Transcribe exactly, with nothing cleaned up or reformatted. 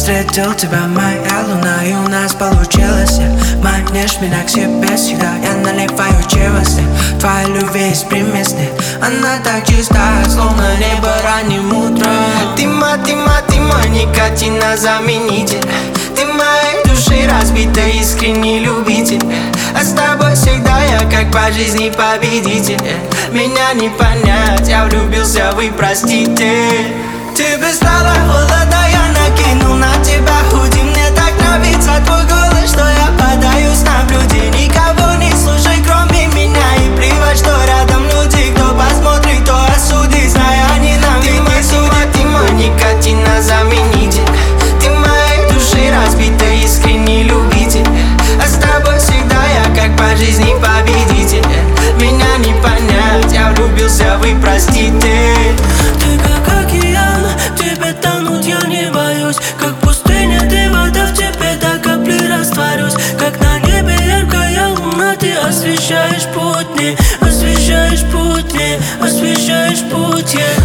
встретил тебя, моя луна, и у нас получилось. Манишь меня к себе всегда, я наливаю чего-то. Твоя любви есть примесь нет, она так чистая, словно небо ранним утром. Ты ма, ты ма, ты ма, никотина заменитель. Ты моей души разбитый, искренний любитель. А с тобой всегда я как по жизни победитель. Меня не понять, я влюбился, вы простите. Ты бы стала холодно, я накинул на тебя худи. Мне так нравится твой голос, что я подаюсь на блюде. Никого не слушай, кроме меня, и плевать, что рядом люди. Кто посмотрит, то осудит, зная они нам ведь не судят. Ты мой никотина заменитель. Ты моей души разбитый, искренний любитель. А с тобой всегда я как по жизни победитель. Меня не понять, я влюбился, вы простите. Ты как океан, в тебе тонуть я не боюсь. Как пустыня, ты вода, в тебе до капли растворюсь. Как на небе яркая луна, ты освещаешь путь мне, освещаешь путь мне, освещаешь путь, yeah.